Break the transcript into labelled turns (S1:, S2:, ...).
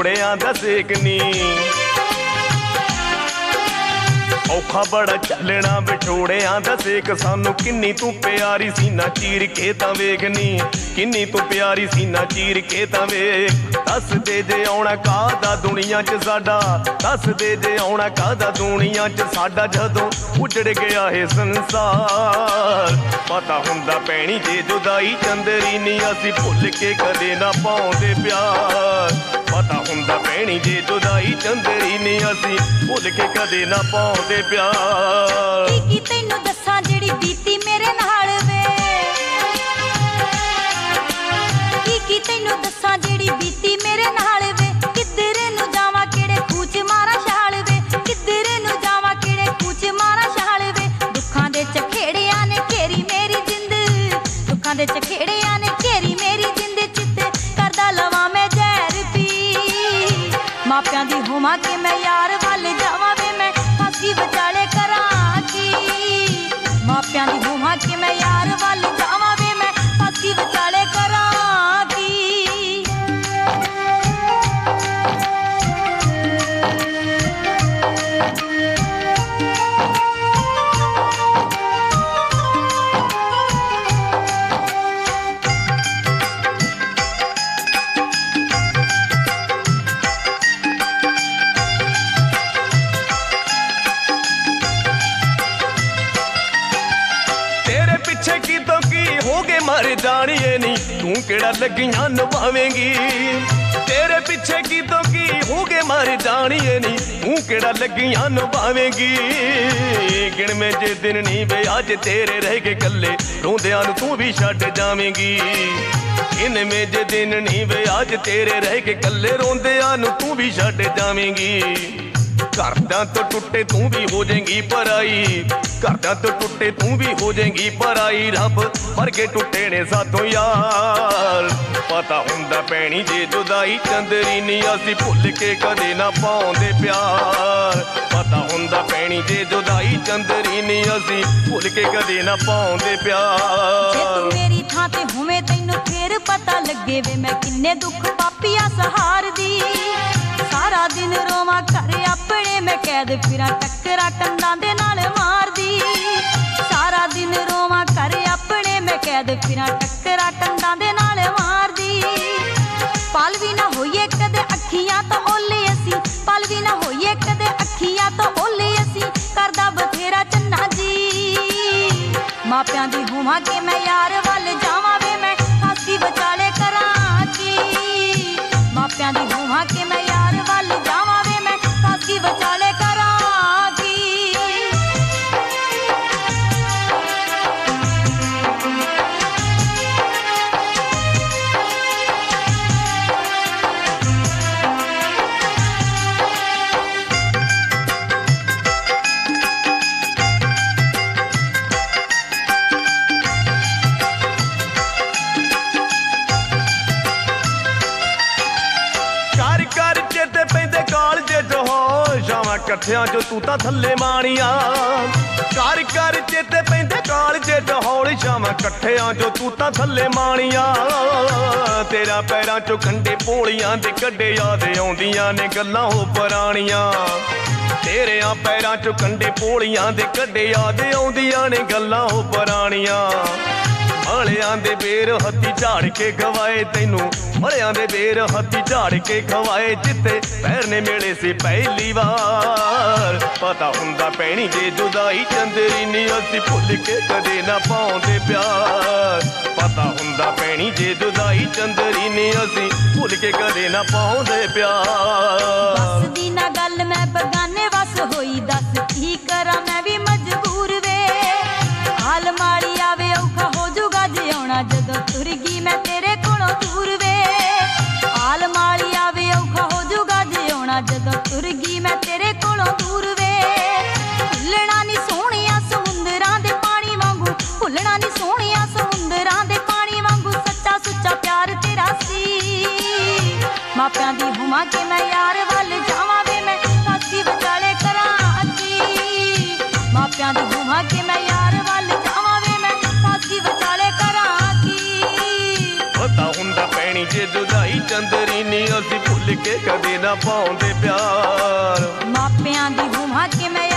S1: ਵਿਛੋੜਿਆਂ ਦਾ ਸੇਕ ਨੀ ਔਖਾ ਬੜਾ ਚੱਲਣਾ ਵਿਛੋੜਿਆਂ ਦਾ ਸੇਕ ਸਾਨੂੰ ਕਿੰਨੀ ਤੂੰ ਪਿਆਰੀ ਸੀਨਾ ਚੀਰ ਕੇ ਤਾਂ ਵੇਖਨੀ ਕਿੰਨੀ ਤੂੰ ਪਿਆਰੀ ਸੀਨਾ ਚੀਰ ਕੇ ਤਾਂ ਵੇਖ ਦੱਸ ਦੇ ਜੇ ਆਉਣਾ ਕਾਹਦਾ ਦੁਨੀਆ 'ਚ ਸਾਡਾ ਦੱਸ ਦੇ ਜੇ ਆਉਣਾ ਕਾਹਦਾ ਦੁਨੀਆ 'ਚ ਸਾਡਾ ਜਦੋਂ ਉਜੜ ਗਿਆ ਏ ਸੰਸਾਰ ਪਤਾ ਹੁੰਦਾ ਪੈਣੀ ਜੇ ਜੁਦਾਈ ਚੰਦਰੀ ਨੀ ਅਸੀਂ ਭੁੱਲ ਕੇ ਕਦੇ ਨਾ ਪਾਉਂਦੇ ਪਿਆਰ ਪਤਾ ਹੁੰਦਾ ਪੈਣੀ ਜੇ ਜੁਦਾਈ ਚੰਦਰੀ ਨੀ ਅਸੀਂ ਭੁੱਲ ਕੇ ਕਦੇ ਨਾ ਪਾਉਂਦੇ ਪਿਆਰ
S2: ਕੀ ਤੈਨੂੰ ਦੱਸਾਂ ਜਿਹੜੀ ਬੀਤੀ ਮੇਰੇ ਨਾਲ ਵੇ ਕੀ ਤੈਨੂੰ ਦੱਸਾਂ ਜਿਹੜੀ ਬੀਤੀ ਮੇਰੇ ਨਾਲ ਵੇ ਕਿੱਧਰ ਨੂੰ ਜਾਵਾਂ ਕਿਹੜੇ ਕੂਚ ਮਾਰਾਂ ਛਾਲ ਵੇ ਕਿੱਧਰ ਨੂੰ ਜਾਵਾਂ ਕਿਹੜੇ ਕੂਚ ਮਾਰਾਂ ਛਾਲ ਵੇ ਦੁੱਖਾਂ ਦੇ ਚਖੇੜਿਆਂ ਨੇ ਘੇਰੀ ਮੇਰੀ ਜਿੰਦ ਦੁੱਖਾਂ ਦੇ ਚਖੇੜਿਆਂ ਨੇ ਘੇਰੀ ਮੇਰੀ ਜਿੰਦ ਚਿੱਤੇ ਕਰਦਾ ਲਵਾਂ ਮੈਂ ਜ਼ਹਿਰ ਪੀ ਮਾਪਿਆਂ ਦੀ ਹੋਵਾਂ ਕਿ ਮੈਂ ਯਾਰ ਵੱਲ ਜਾਵਾਂ ਵੇ ਮੈਂ ਫਾਸੀ ਵਿਚਾਲੇ ਕਰਾਂ ਕੀ ਮਾਪਿਆਂ ਦੀ ਹੋਵਾਂ ਕਿ ਮੈਂ ਯਾਰ ਵੱਲ ਜਾਵਾਂ ਵੇ ਮੈਂ ਫਾਸੀ ਵਿਚਾਲੇ ਕਰਾਂ ਕੀ
S1: मर जानिए नी तू केड़ा लगियां निभावेंगी तेरे पीछे की तो की हो गए मर जानिए नी तू केड़ा लगियां निभावेंगी गिण में जे दिन नी वे अज तेरे रह के कल्ले रोंदियां तू भी छड्ड जावेंगी इन में जे दिन नी वे अज तेरे रह के कल्ले रोंदियां तू भी छड्ड जावेंगी घरदां तो टुटे तू भी हो जाएगी पराई घरदां तो टुटे तू भी हो जाएगी पराई रब वर्गे टुटे ने साथों यार पता हुंदा पैनी जे जुदाई चंदरी नी असी भुल के कदे ना पाउंदे प्यार पता हुंदा पैनी जे जुदाई चंदरी नी असी भुल के कदे ना पाउंदे प्यार
S2: जे तू मेरी थां ते होवे तैनू फेर पता लगे वे मैं किन्ने दुख पापिया सहार दी सारा दिन रोवां घर अपने मैं कैद फिरां टक्करा कंधां दे नाल मारदी सारा दिन रोवां घर अपने मैं कैद फिरां टक्करा कंधां दे नाल मारदी पल भी ना होइए कदे अखियां तो ओले असी पल भी ना होइए कदे अखियां तो ओले असी करदा बथेरा चन्ना जी मापियां दी होवां कि मैं यार वल जावां वे मैं फांसी विचाले करां की मापियां दी होवां कि मैं यार वल जावां वे मैं फांसी विचाले करां की
S1: कट्ठियां जो तू तां थल्ले माणिया कर कर चेते पैंदे कालजे च हौली शावां कट्ठियां जो तू तां थल्ले माणिया तेरा पैरां चों कंडे पोलियां दे कड्डे याद आउंदियां ने गल्लां हो पुराणियां तेरेयां पैरां चों कंडे पोलियां दे कड्डे याद आउंदियां ने गल्लां हो पुराणियां मलियां दे बेर हत्थी झाड़ के खवाए तैनू मलियां दे बेर हत्थी झाड़ के खवाए जिते पैर ने मिले सी पहली बार पता हुंदा पैनी जे जुदाई चंदरी नी असी भुल के कदे ना पाउंदे प्यार पता हुंदा पैनी जे जुदाई चंदरी नी असी भुल के कदे ना पाउंदे प्यार
S2: बस दी ना गल मैं बगाने वस होई दस की करा मैं भी मजबूर वे हाल माड़ी आवे औखा हो जुगा जिउणा जदों तुर गई मैं तेरे कोलों दूर वे हाल माड़ी आवे औखा हो जुगा जिउणा जदों तुर गई मैं तेरे कोलों दूर वे भुलना नी सोहणिया समुंदरां दे पानी वांगू भुलना नी सोहणिया समुंदरां दे पानी वांगू सच्चा सुच्चा प्यार तेरा सी मापियां दी होवां कि मैं यार वल जावां वे मैं फांसी विचाले करां
S1: ਨਹੀਂ ਜੇ ਜੁਦਾਈ ਚੰਦਰੀ ਨੀ ਅਸੀਂ ਭੁੱਲ ਕੇ ਕਦੇ ਨਾ ਪਾਉਂਦੇ ਪਿਆਰ।
S2: ਮਾਪਿਆਂ ਦੀ ਹੋਵਾਂ ਕਿ ਮੈਂ